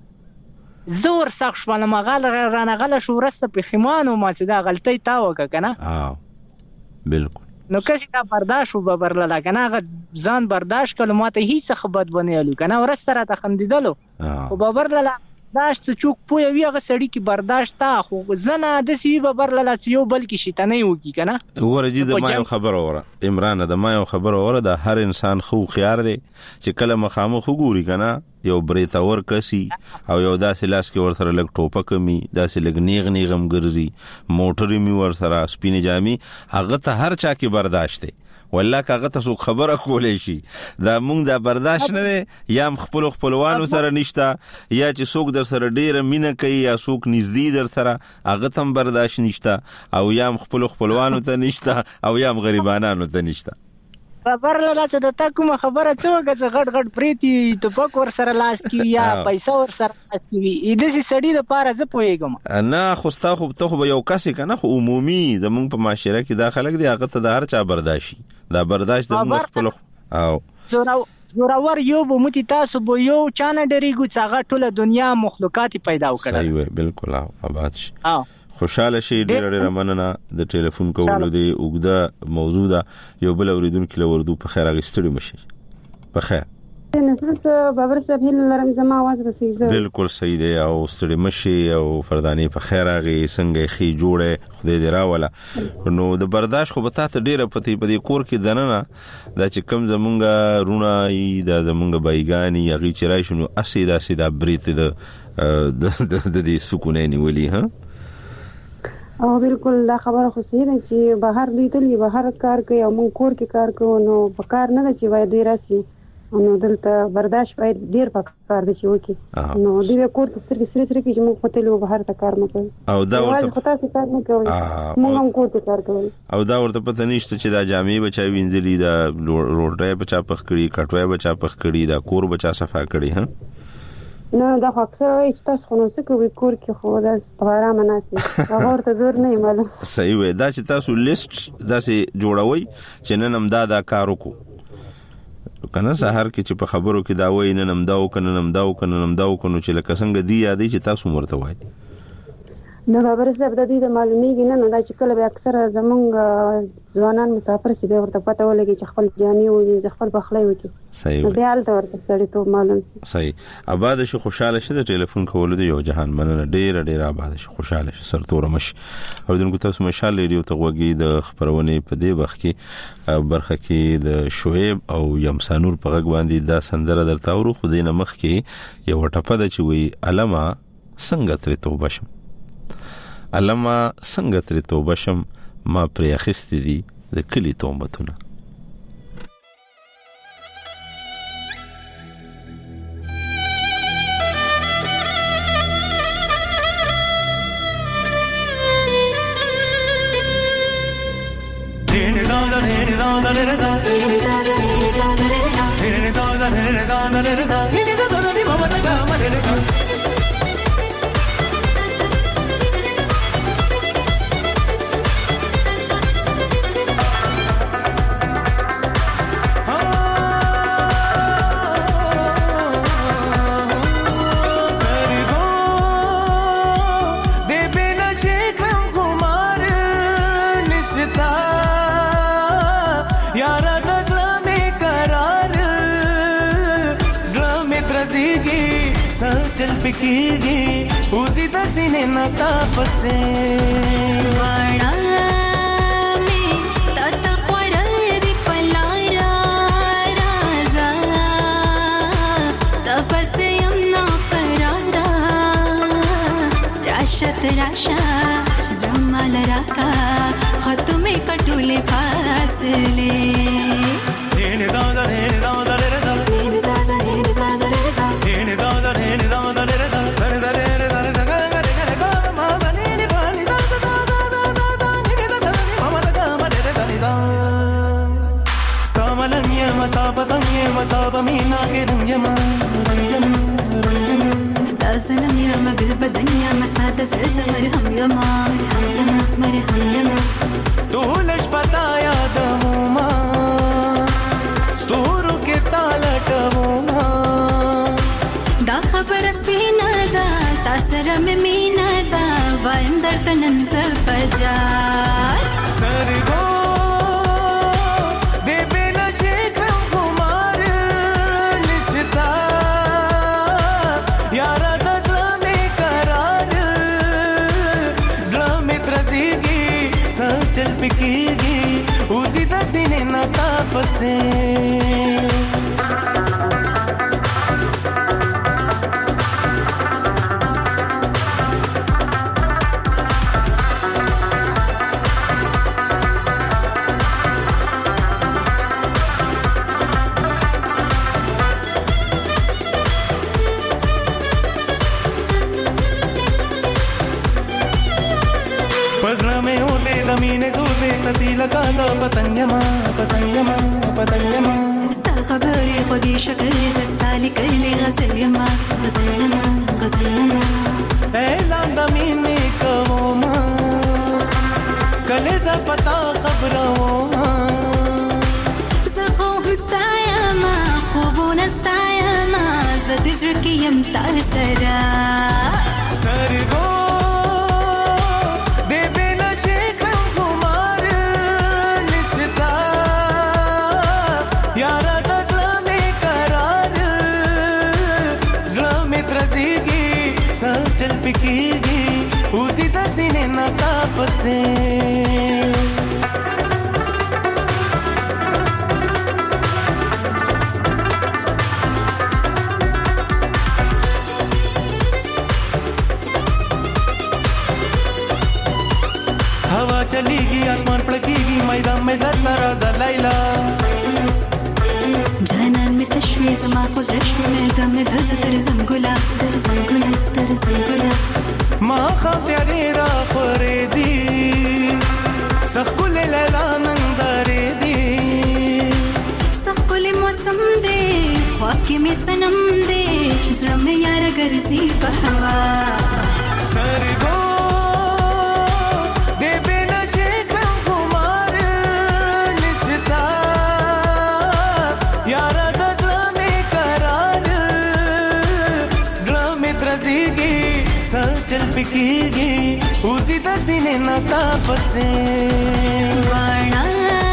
زور سخت شول مغال رانه غل شو ورسته په خمانو ما چې دا غلطي تا وک کنه اه بالکل نو کسي دا برداشت وببرلاله کنه ځان برداشت کله ماته هیڅ خبرت بنیالو کنه ورسته را تخندیدلو او ببرلاله برداشت چوک پوی ویغه سړی کی برداشت تا خو زنه د سی ببرلاله یو بلکی شته نه وکی کنه ورجی د ما یو خبر اوره عمران د ما یو خبر اوره د هر انسان خو خيار دی چې کله مخامخ وګوري کنه یو بریتاور کسي او یو داسې لاس کې ور سره لګ ټوپک می داسې لګ نیغ نیغم ګرځي موټر می ور سره سپینې جامي هغه ته هر چا کې برداشت دی والله کاغه تاسو خبره کولې شي دا مونږ دا برداشت نه یا خپل خپلوانو سره نشتا یا چې څوک در سره ډیر مینه کوي یا څوک نږدې در سره هغه تم برداشت نشتا او یا خپل خپلوانو ته نشتا او یا غریبانو ته نشتا خبرلاله چې د تا کوم خبره څوګه چې غټ غټ پریتی ټوپک ور سره لاس کی یا پیسې ور سره لاس کی وي د سې سړی د پاره ز پويګم نه خو ستا خو ته خو یو کس کنه خو عمومي زمونږ په معاشره کې داخله دي هغه ته د هر چا برداشتي دا برداشت د موږ خپل او زوراو زوراور یو به متي تاسو به یو چانه ډریګو څنګه ټوله دنیا مخلوقات پیدا وکړه صحیح وي بالکل او آباد شي خوشاله شي ډېر ډېر مننه د ټلیفون کولو دی اوګدا موضوع دا یو بل اوریدونکو له وردو په خیر اغستړي مشي په خیر نسرت بابر صاحب هیله لرم زما आवाज رسیږي بالکل صحیح دی او ستړي مشي او فردانی په خیر اغي څنګه خي جوړه خدای دې راوله نو د برداشت خو به تاسو ډیره پتی په دې کور کې دننه دا چې کم زمونږه رونه ای دا زمونږه بایګانی یغي چرای شنو اسی دا سیدا بریت د د دې سکونه نیولې ها او بالکل دا خبره خو صحیح ده چې بهر لیدلی بهر کار کوي او مونږ کور کې کار کوو نو په کار نه ده چې وای ډیر راسي نو دلته برداشت باید ډیر په کار دي چې وکی نو دوی کور کې سترګې سره سره کې چې مونږ په تلو بهر ته کار نه کوي او دا ورته خطا څه کار نه کوي مونږ هم کور کې کار کوي او دا ورته پته نشته چې دا جامې بچا وینځلي دا روټه بچا پخ کړی کټوي بچا پخ کړی دا کور بچا صفا کړی ها نه دا خو اکثر وایي چې تاسو خو نو څه کوئ کور کې خو داسې په ارامه ناست یې هغه ورته زور نه یې معلوم. صحیح وایي. دا چې تاسو لیست داسې جوړوئ چې نن هم دا دا کار وکړو کنه سهار کې چې په خبرو کې دا وایي نن هم دا وکړو نن هم دا وکړو نن هم دا وکړو نو چې لکه څنګه دی یادې چې تاسو ورته وایي نه خبره صاحب د دې د معلومیږي نه نه دا چې کله به اکثره زمونږ ځوانان مسافر شي به ورته پته ولګي چې خپل جامې وي خپل پخلی وکړي. صحیح وایي. بیا هلته ورته سړیتوب معلوم شي. صحیح. آباد شي خوشاله شي د ټلیفون کولو د یو جهان مننه ډیر ډیر آباد شي خوشاله شي سرتور مش او دغه تاسو مشال ریډیو ته وګورئ د خبرونه په دې وخت کې برخه کې د شعیب او یمسانور په غږ باندې دا سندره درته ورو خو دینه مخ کې یو ټپه د چوي علما څنګه تر توبه شم علما څنګه تر توبه شم ما پرې اخستې دي د کلی تومتونه चल पिकीगी उसी दसीने न तापसे वाड़ा में तता ख्वरल दी पलारा राजा तपसे यमना करारा राशत राशा जमाल राका खतुमे कटुले फासले हेने दादा हेने दादा रे दा हेने दादा हेने दादा रे दा हेने दादा हेने दादा रे दा रे दा रे दा रे दा गा गा रे गा गा मा गा ने ने बा नि दा दा दा दा दा दा नि ने दा दा मा मा गा मा रे दा नि दा stamalem ye mastabatam ye mastabamina ke rangema rangema rangema stasalam ye magal badanya mastada zalzal hum yama hum mar hum yama tu lash pataya damuma sturu ke talatavuma da khabar spina da tasra me mina da vaim dartanan zafajar sargo de bela shekram kumar nishta yara dasra me karar zame trazigi chal pikigi usi dasine na tapse ستیلا کازا پتنگما پتنگما پتنگما ستا خبرې خودي شکل زستالي کړي غزل یما غزل یما غزل یما اعلان د مینې کوما کله ز پتا خبرو ما زخو مستایما خوبونه استایما زد زړه کې يم تر سرا سترګو चल पिकीगी उसी दसीने न तापसे हवा चलेगी आसमान पड़केगी मैदान में धरता जलाइला جانان می تشوی زما خو زړه مې دم د زتر زنګولا در زنګولا در زنګولا ما خاطرې را خورې دي سخل لالانن درې دي سخل موسم دې خوا کې می سنم دې زړه زړه مې یار ګرځي په هوا سترګو دې بې نشې کړم خمار نشتا یاره د زړه مې قرار زړه مې درزيږي سر چل پکېږي اوسې د سینې نه تا پسې وانا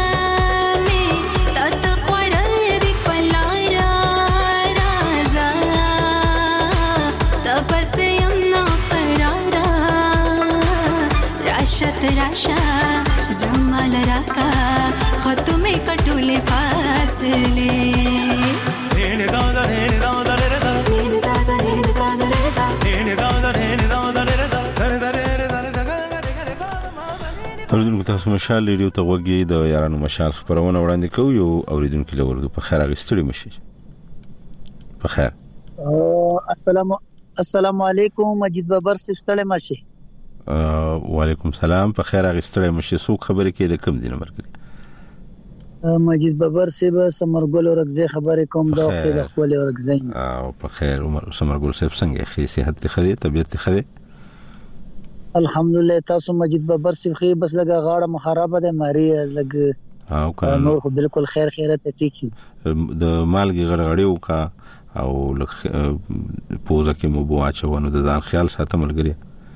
राशा जुम्मल राका खतुमे कटुले फासले हेने दादा हेने दादा रे दा हेने साजा हेने साजा रे सा हेने दादा हेने दादा रे दा रे दा रे दा रे दा اوریدونکو تاسو مشال ریډیو ته وګورئ د یارانو مشال خبرونه وړاندې کوي او اوریدونکو له ورته په خیر اغستړي مشي په خیر السلام السلام علیکم مجید بابر سپستله ماشي وعلیکم سلام په خیر اغستړی مشه سو خبرې کې د کم دی نمبر کې مجید بابر صاحب سمرګل اورګزې خبرې کوم دا په خپل اورګزې او په خیر عمر سمرګل صاحب څنګه خې صحت خدي طبيعت خدي الحمدلله تاسو مجید بابر صاحب خې بس لګه غاړه مخربه ده ماري لګ او کنه نور خو بالکل خیر خیرت ټیکی د مالګي غړغړیو کا او پوزه کې مو بو اچونو د ځان خیال ساتمل غري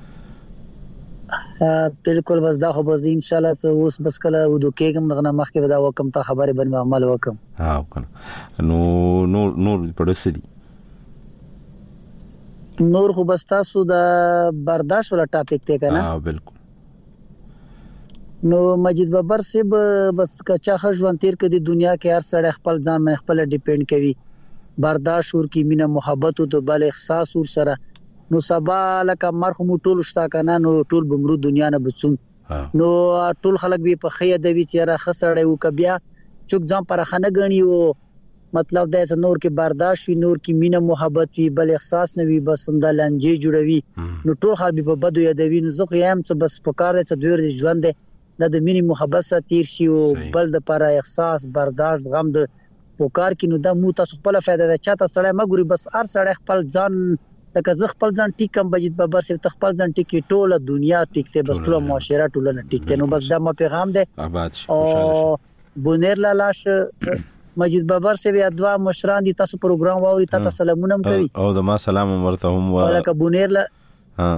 بالکل بس دا خو به ان شاء الله اوس بس کله ودو کېګم دغه مخکې ودا وکم ته خبره باندې عمل وکم ها کنه نو نور نور پړسدي نور خو بس تاسو د برداشت ولا ټاپک ته کنه ها بالکل نو مجید بابر صاحب بس کچا خژوان تیر کړي د دنیا کې هر سړی خپل ځان مې خپل ډیپند کوي برداشت ور کی مینه محبت او د بل احساس ور سره نو سبا لکه مرحوم ټول شتا کنه نو ټول بمرو دنیا نه بچون نو ټول خلک به په خیه د وی چیرې خسړې او کبیا چوک ځم پر خنه غنی او مطلب دا چې نور کې برداشت وی نور کې مینه محبت وی بل احساس نه وی بس هم د لنجې جوړوي نو ټول خلک به بدو یادوي نو زه یم چې بس پکاره ته دوی ژوند د مینه محبت سره تیر شي او بل د پر احساس برداشت غم د پکار کې نو د مو تاسو خپل فائدہ ده چاته سړی مګوري بس هر سړی خپل ځان لکه زه خپل ځان ټیک کم بجید بابر صرف خپل ځان ټیک ټوله دنیا ټیک ته بس ټوله معاشره ټوله نه ټیک ته نو بس دا ما پیغام ده آباد شي خوشاله شي بونیر لالاش مجید بابر سے بیا دوا مشران دي تاسو پروګرام واوري تاسو سلامونه کوي او د ما سلام ورته هم و لکه بونیر لا ها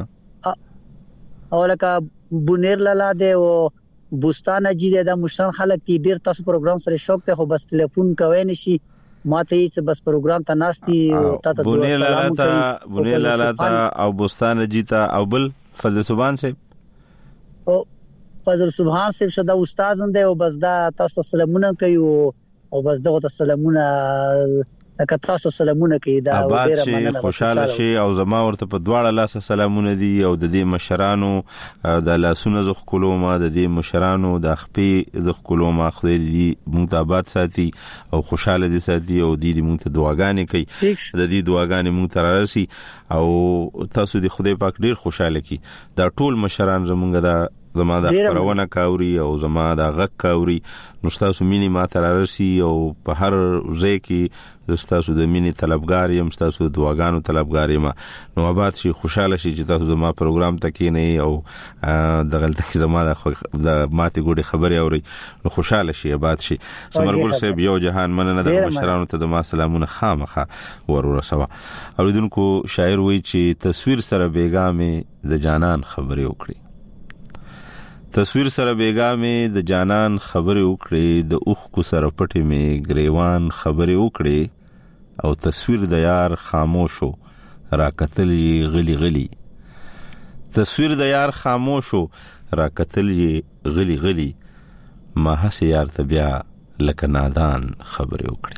او لکه بونیر لالا ده او بوستان جی ده مشران خلک کی ډیر تاسو پروګرام سره شوق ته خو بس ټلیفون کوي نشي ماته یې بس پروګرام ته ناشتي تاسو بونیر لالا تا بونیر لالا تا او بوستان جی تا او بل فضل سبحان سے او فضل سبحان سے شدا استاد هم ده او بس دا تاسو سلامونه کوي او بس دغه سلامونه لکه تاسو سلامونه کوي دا ډیره مننه خوشاله شي او زما ورته په دواړه لاس سلامونه دي او د دې مشرانو د لاسونو زخ کولوما د دې مشرانو د خپې زخ کولوما خو دې متابات ساتي او خوشاله دي ساتي او دې دې مونږ ته دعاګانې کوي د دې دعاګانې مونږ ته راسي او تاسو دې خدای پاک ډیر خوشاله کی دا ټول مشران زمونږ دا زما د خبرونه کاوري او زما د غک کاوري نو تاسو مینی ما ترارسي او په هر ځای کې تاسو د مینی طلبګار یم تاسو د دعاګانو طلبګار یم نو آباد شي خوشاله شي چې تاسو زما پروګرام ته کې نه او د غلطه کې زما د ماته ګوډي خبري اوري نو خوشاله شي آباد شي سمرګل صاحب یو جهان مننه د مشرانو ته د ما سلامونه خامخه ورور سوا اوریدونکو شاعر وی چې تصویر سره بیګامه د جانان خبري وکړي تصویر سره بیګامه د جانان خبرې وکړې د اوخ کو سره پټې می گریوان خبرې وکړې او تصویر د یار خاموشو را کتلې غلی غلی تصویر د یار خاموشو را کتلې غلی غلی ما هسه یار ته بیا لکه نادان خبرې وکړې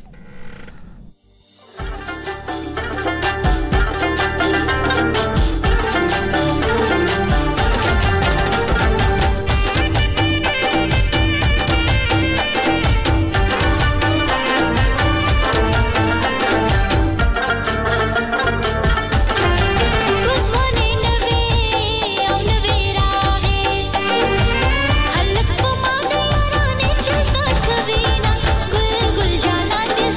This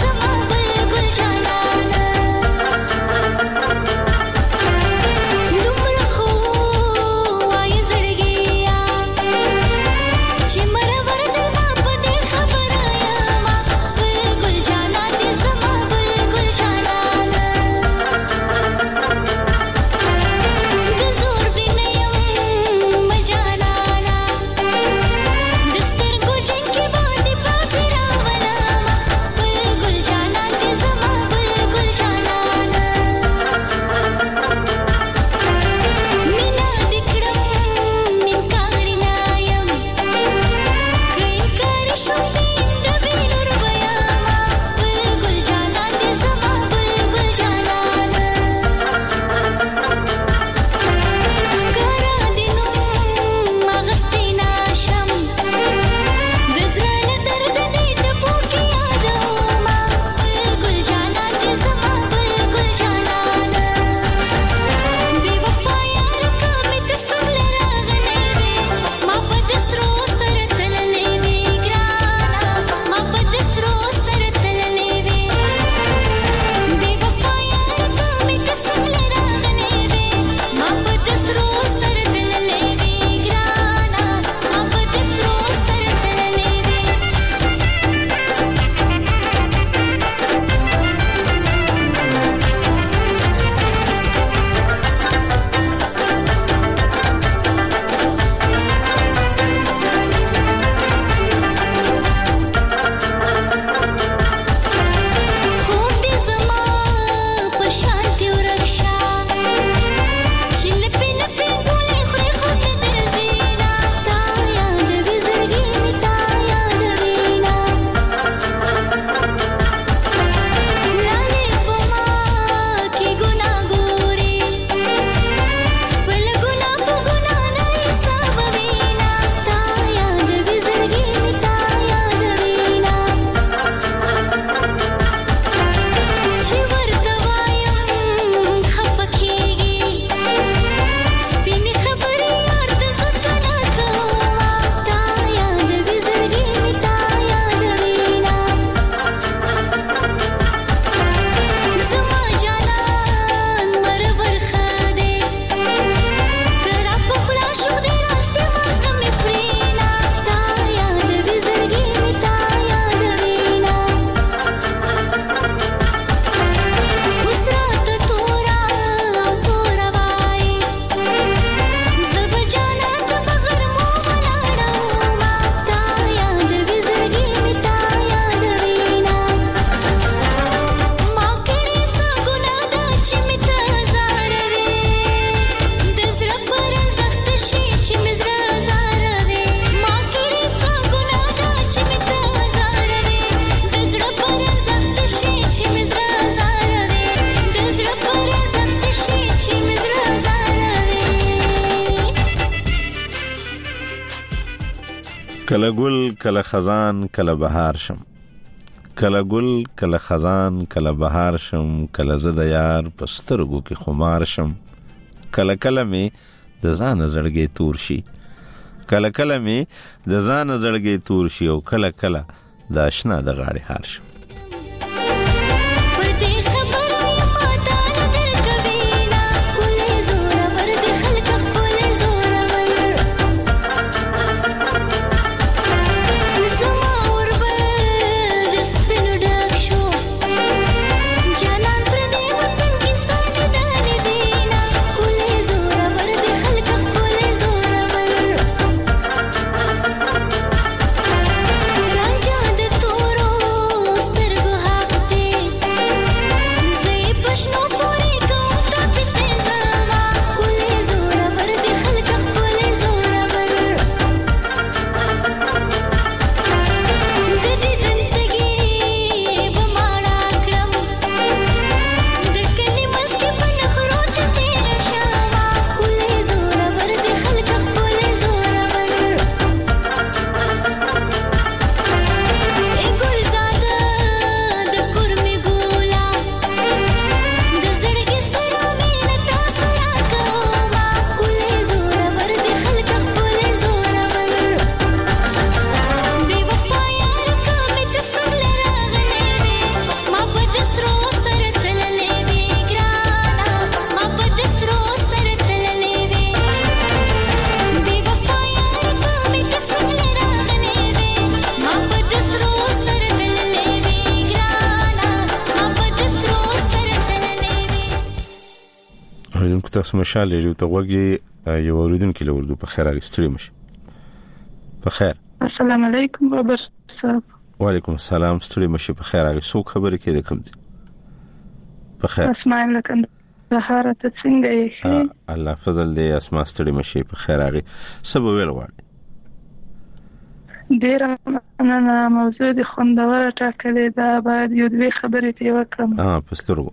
کله ګل کله خزان کله بهار شم، کله ګل کله خزان کله بهار شم، کله زه د یار په سترګو کې خمار شم، کله کله مې د ځانه زړګی تور شي، کله کله مې د ځانه زړګی تور شي، او کله کله د اشنا د غاړې هار شم. تاسو مشال لري ته وګي یو اوریدونکو له ورته په خیر اغستري مش په خیر. السلام علیکم بابا صاحب. وعلیکم السلام. ستړي مش په خیر اغه سو خبره کې د کوم دي په خیر. اسماء لکن زهره ته څنګه یې؟ الله فضل دې اسماء ستړي مش په خیر اغه سبب ویل غواړي. ډیر انا موضوع د خوندوره ټاکلې دا باید یو دوه خبرې ته وکړم. اه پسترغو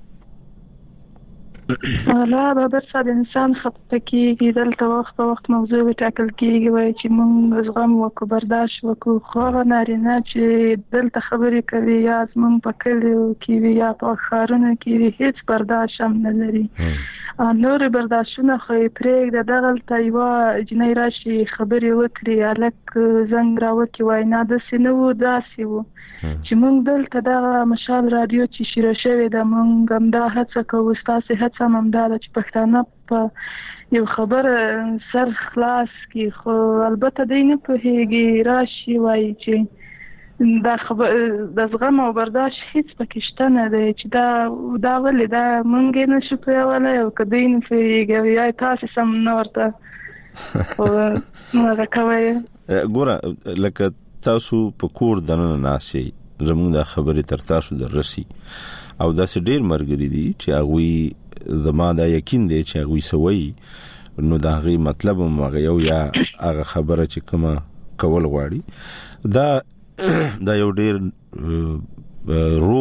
لا بابا صاحب انسان خپه کېږي، دلته وخت په وخت موضوع ټاکل کېږي وایي چې موږ زغم وکړو برداشت وکړو، خو هغه نارینه چې دلته خبرې کوي یا زموږ په کلیو کې وي یا په ښارونو کې وي هېڅ برداشت هم نه لري. نورې برداشتونه خو یې پرېږده، دغلته یوه جنۍ راشي خبرې وکړي هلک زنګ راوکړي وایي نه داسې نه وو داسې وو. چې موږ دلته دغه مشال رادیو چې شروع شوې ده موږ همدا هڅه کوو، ستاسې هڅه هم همدا ده چې پښتانه په یو خبره سر خلاص کړي، خو البته دی نه پوهېږي راشي وایي چې دا خبر د زغم او برداشت هیڅ پکې شته نه دی چې دا دا ولې دا موږ یې نشو پوهولی او که دوی نه پوهېږي یا تاسې سم نه ورته خو هغه کوئ. ګوره لکه تاسو په کور دننه ناسي زموږ د خبرې تر تاسو در رسي او داسې ډیر مرګري دي چې هغوی زما دا یقین دی چې هغوی سوي نو د هغې مطلب هم هغه یو یا هغه خبره چې کومه کول غواړي دا دا یو ډیر رو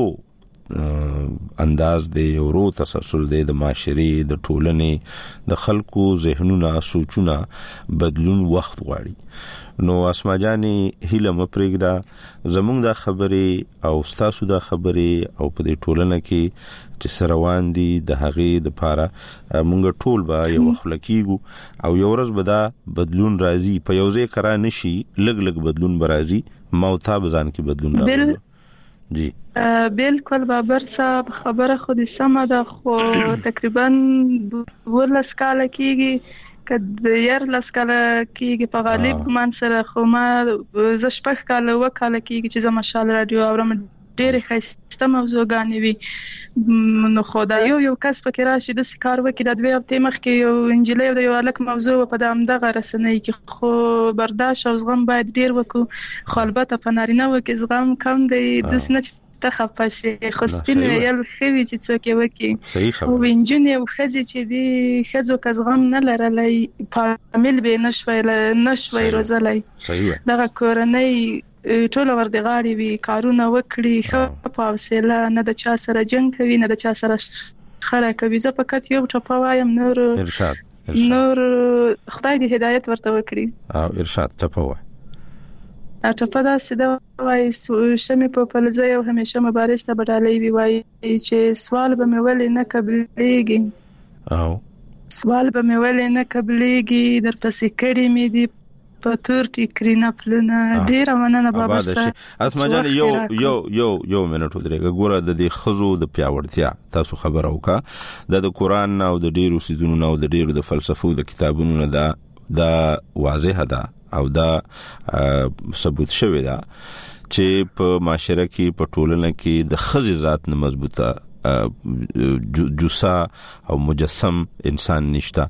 انداز دی، یو رو تسلسل دی د معاشرې د ټولنې د خلکو ذهنونه سوچونه بدلون وخت غواړي. نو اسما جاني هیله مپرېږده زموږ د خبرې او ستاسو د خبرې او په دې ټولنه کې چې سروان دي د هغې د پاره مونږ ټول به یو خلکیږو او یو ورځ به دا بدلون راځي، په یو ځای کرا نشي لګ لګ بدلون به راځي، موتا بزان کې بدلون راځي. جی بالکل بابر صاحب خبره خو دې سمه ده، خو تقریبا ورلس کاله کېږي که د یارلس کاله کېږي په غالب من سره، خو ما زه شپږ کاله اووه کاله کېږي چې زه مشال راډیو اورم، ډېرې ښایسته موضوعګانې وي. نو خو دا یو یو کس پکې راشي داسې کار وکړي، دا دوې هفتې مخکې یو انجلۍ او د یو هلک موضوع په د همدغه رسنۍ کې، خو برداشت او زغم باید ډېر وکړو. خو البته په نارینه‌وو کې زغم کم دی، داسې نه چې ته خفه شي، خو سپین ویل ښه وي چې څوک یې وکړي. او نجونې او ښځې چې دي ښځو که زغم نه لرلی فامیل به یې نه شوی روزلی، دغه کورنۍ ټوله ور د غاړې وي، کارونه وکړي ښه په حوصله، نه د چا سره جنګ کوي نه د چا سره شخړه کوي. زه فقط یو ټپه وایم، نور نور خدای دې هدایت ورته وکړي. او ارشاد ټپه وای ټپه داسې ده وایي شمې په فلزه او همیشه مبارز ته به ډالۍ وي، وایي چې سوال به مې ولې نه قبلېږي او سوال به مې ولې نه قبلېږي در پسې کړي مې دي په تور ټیکري نفلونه. ډېره مننه بابر صاحب. اسما جان یو یو یو یو منټ ودرېږه. ګوره د دې ښځو د پیاوړتیا تاسو خبره وکړه، د قرآن او د ډېرو څیزونو او د ډېرو د فلسفو د کتابونو نه دا دا واضح ده او دا ثبوت شوی ده چې په معاشره کې په ټولنه کې د ښځې ذات نه مضبوطه جوسا او مجسم انسان نشته.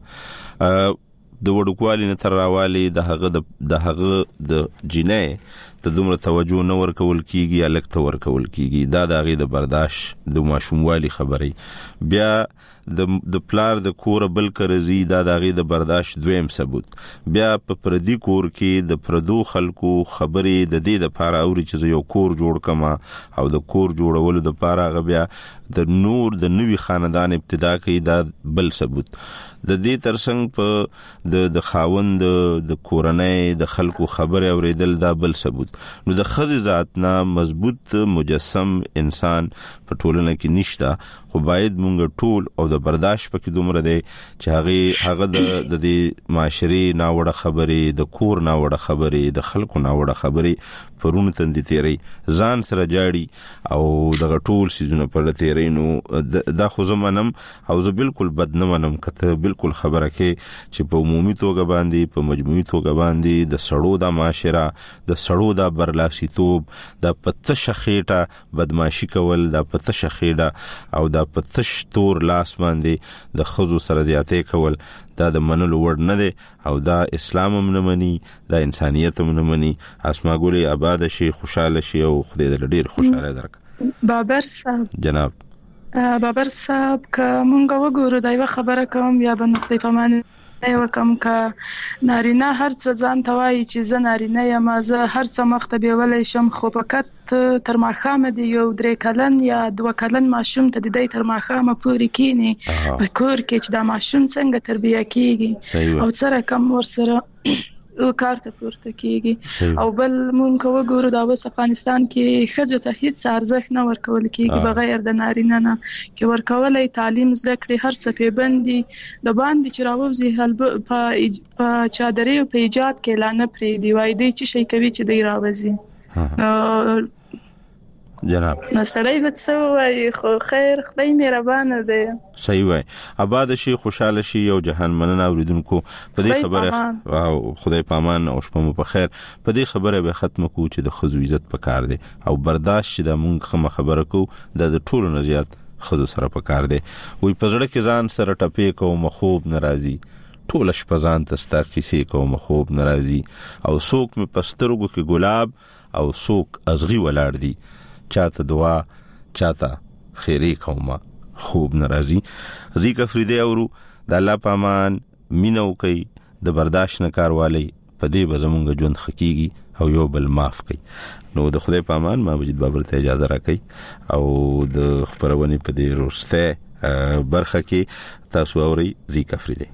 د وړوکوالي نه تر راوالي د هغه د هغه د جنې ته دومره توجه نه ورکول کیږي یا لږ ته ورکول کیږي. دا د هغې د برداشت د ماشوموالي خبرې. بیا د د پلار د کور بل کرزي دا د هغې د برداشت دویم ثبوت. بیا په پردي کور کې د پردو خلکو خبرې د دې دپاره اوري چې زه یو کور جوړ کما او د کور جوړولو دپاره هغه بیا د نور د نوي خاندان ابتدا کوي، دا بل ثبوت. د دې ترڅنګ په د د خاوند د کورنۍ د خلکو خبره اوریدل دا بل ثبوت. نو د ښځې ذات نه مضبوط مجسم انسان په ټولنه کې نشته، خو باید مونږ ټول او د برداشت پکې دومره دی چې هغه هغه د د دې معاشري ناوړه خبرې، د کور ناوړه خبرې، د خلکو ناوړه خبرې پرونه تندې تیری ځان سره جاړي او دغه ټول سيزونه پر تیری. نو دا خو زه منم او زه بالکل بد نه منم کته بالکل خبره کې چې په عمومي توګه باندې په مجموعي توګه باندې د سړو د معاشره د سړو د برلاسیتوب د پتش خېټه بدمعشي کول، د پتش خېټه او د پتش تور لاس باندې د خزو سره دیاته کول دا د منلو وړ نه دی او دا اسلام هم نه مني، دا انسانیت هم نه مني. اسما ګولي آباد شي، خوشاله شي او خدای دې ډېر خوشاله درک. بابر صاحب جناب بابر صاحب که مونږ وګورو دا یو خبره کوم یا به نقطې فهمانه وکم که نارینه هر څه ځان ته وایي چې زه نارینه یم، زه هر څه مخته بیولی شم، خو فقط تر ماښامه د یو درې کلن یا دوه کلن ماشوم ته د دی تر ماښامه پورې کینی په کور کې چې دا ماشوم څنګه تربیه کیږي او څه رقم ورسره او کار ته پورته کیږي. او بل مونږ وګورو دا اوس افغانستان کې ښځو ته هیڅ ارزښت نه ورکول کیږي بغیر د نارینه نه، کې ورکولای تعلیم زده کړي هر څه په بندي د باندې چې راوځي په چادرې او په ایجاد کې اعلان پرې دی وای دی چې شي کوي چې دی راوځي. جناب مسړی به څه وای خو خیر خدای مهربان دی. صحیح وای. آباد شي، خوشاله شي او جهان مننه اوریدونکو په دې خبره او خدای پامان او شپه مو په خیر. په دې خبره به ختم کو چې د خزو عزت پکار دی او برداشت چې د مونږ خمه خبره کو د ټولو نزيات خزو سره پکار دی. وی پزړه کې ځان سره ټپې کوم خوب ناراضي، ټول شپه ځان تستا کیسې کوم خوب ناراضي او سوک می پسترګو کې ګلاب او سوک ازغي ولاړ دی، چاته دعا چاته خیری کومه خوب ناراضي. ریک افریدی اورو د الله پامان مينو کوي د برداشت نه کاروالی په دې به زمونږ ژوند خکېږي او یو بل معاف کوي. نو د خدای پامان ما وجود بابر ته اجازه راکړي او د خبرونه په دې ورسته برخه کې تاسو اوري ریک افریدی.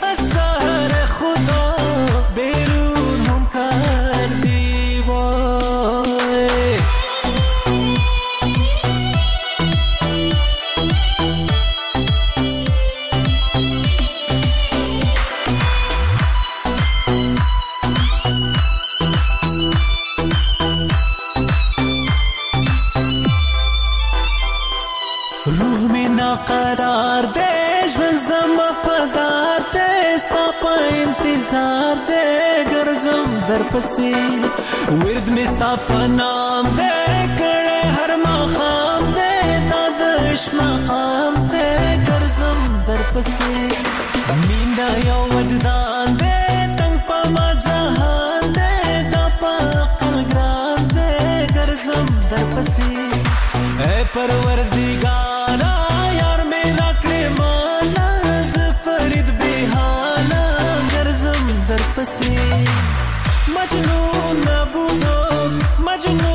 خدا بیرون هم کردی وای قرار دې ژوند زما په دار دې ستا په انتظار دې ګرځم در پسې ورد مې ستا په نام دې کړې هر ماښام دې دا د عشق مقام دې ګرځم در پسې مینه یو وجدان دې تنگ په ما جهان دې دا په عقل ګران دې ګرځم در پسې اے پروردگارا یار میرا کړې مانا ز فرید بهانا ګرځم در پسې مجنون نبودم مجنون